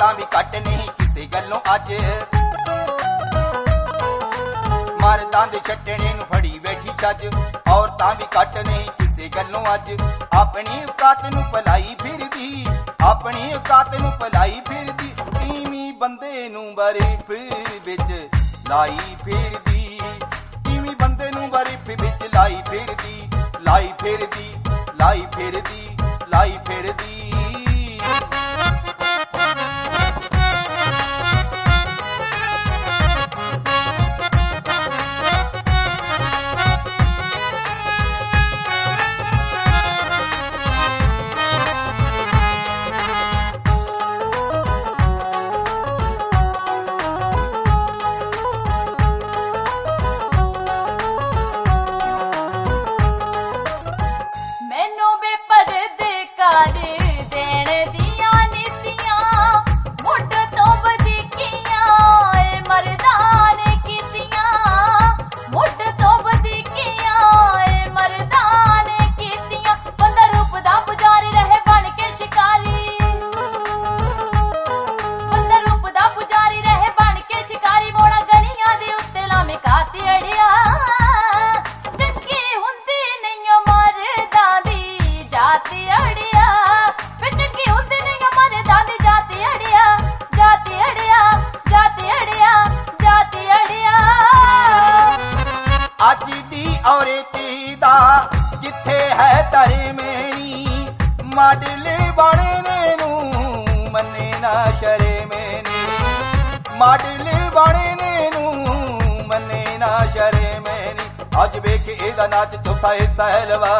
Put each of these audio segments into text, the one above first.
औरतां भी घट नहीं किसे गल्लों अज मर्दां दे छट्टणे नूं फड़ी बैठी छज औरतां भी घट नहीं किसे गल्लों अज अपनी औकात नूं भलाई फिरदी अपनी औकात नूं भलाई फिरदी तीवीं बंदे नूं बरीफ विच लाई फिरदी तीवीं बंदे नूं बरीफ विच लाई फिरदी लाई फिरदी लाई फिरदी लाई फिरदी माडल बनने नूं मन्ने ना शर्मेनी माडल बनने नूं मन्ने ना शर्मेनी अज वेख एदा नाच चौथा हिस्सा है लवा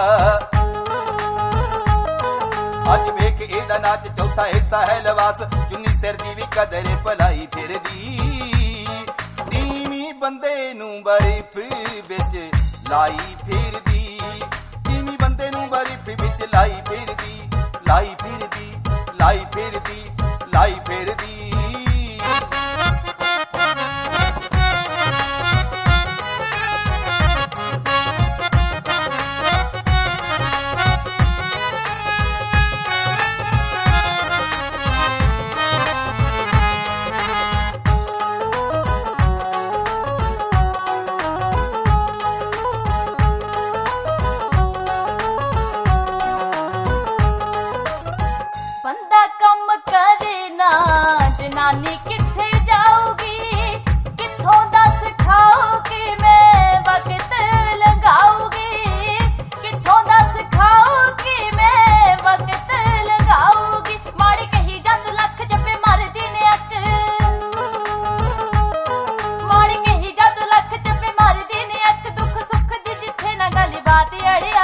अज वेख एदा नाच चौथा हिस्सा है लवास चुन्नी सिर दी भी कदर भलाई फिरदी तीवीं बंदे नूं बरीफ विच लाई फिरदी तीवीं बंदे नूं बरीफ विच लाई फिरदी लाई फिरदी लाई फिरदी लाई फिरदी बंदा कम करे ना जनानी किथे जाऊगी किथों दस खाओगी मैं वक्त लगाऊगी किथों दस खाओगी मैं वक्त लगाऊगी माड़ी कही जंद लख जपे मरदी ने अक माड़ी कही जंद लख जपे मरदी ने अक दुख सुख दी जिथे ना गल बात अड़िया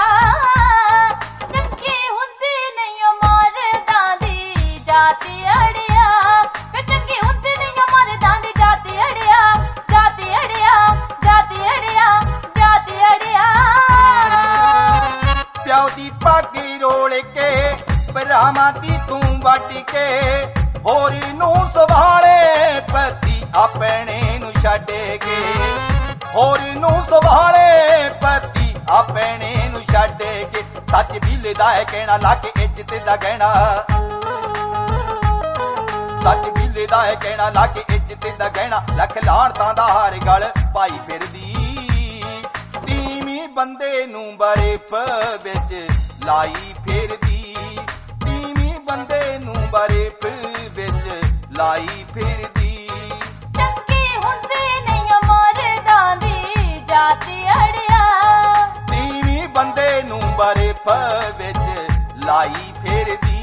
जाती अड़िया वे चंगी हुंदी नहीं मर्दां दी जाती अड़िया जाती अड़िया जाती अड़िया जाती अड़िया प्यो दी पग रोल के भरावां दी तू वड के होर नूं संभाले पति अपने नूं छड्ड के होर नूं संभाले पति अपने नूं छड्ड के सच बिलदा है कहना लाके इज्जत दा गहना सच बिलदा है कहना लाके इज्जत दा गहना लख लाणतां दा हार गल पाई फिरदी तीवीं बंदे नूं बरीफ विच लाई फिरदी तीवीं बंदे नूं बरीफ विच लाई फिरदी चंगी हुंदी नहीं मर्दां दी जाती अड़िया तीवीं बंदे नूं बरीफ विच लाई फिरदी